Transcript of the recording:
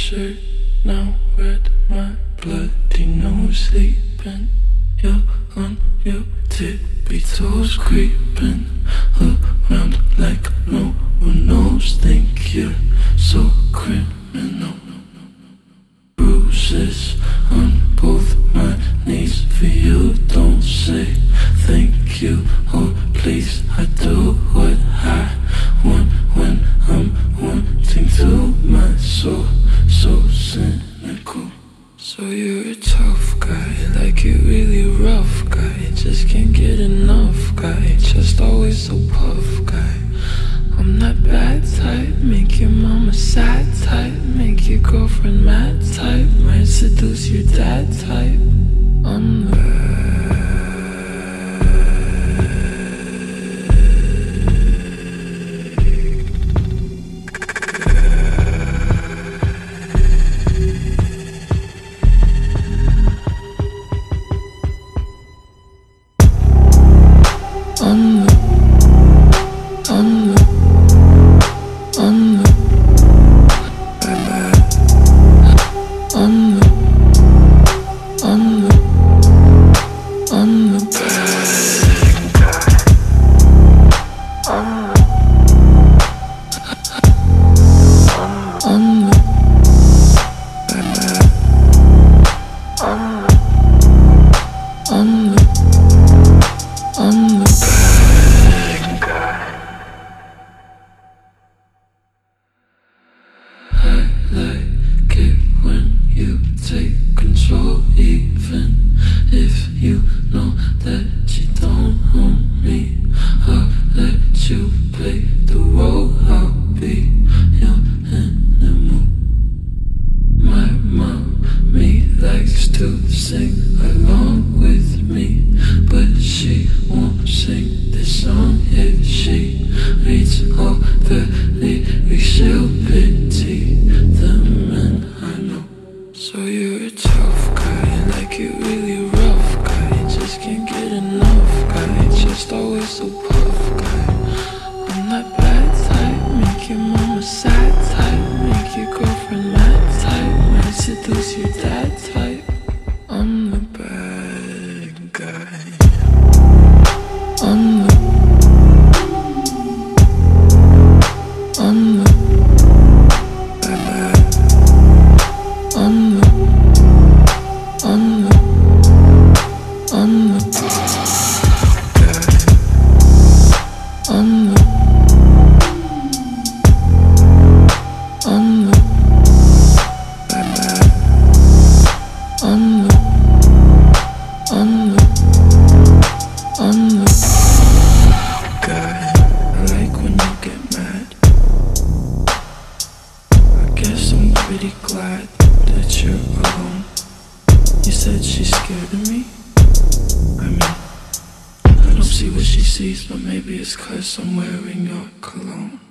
shirt now red, my bloody nose sleeping. You're on your tippy toes, creeping around like no one knows. Think you're so criminal. Bruises on both my knees for you. Don't say thank you or please. I do what I want when I'm wanting to. My soul so cynical. So you're a tough guy, like you really rough guy. Just can't get enough guy, just always so puff guy. I'm that bad type, make your mama sad type, make your girlfriend mad type, might seduce your dad type. I'm the take control, even if you know that you don't own me. I'll let you play the role, I'll be your animal. My mommy likes to sing along with me, but she won't sing this song if she reads all the lyrics. She'll pity the men I know. So you're a tough guy, like you really rough guy. Just can't get enough guy, just always so puff guy. I'm that bad type, make your mama sad type, make your girlfriend mad type, might seduce your dad type. I'm the bad guy. I'm the pretty glad that you're alone. You said she's scared of me? I mean, I don't see what she sees, but maybe it's 'cause I'm wearing your cologne.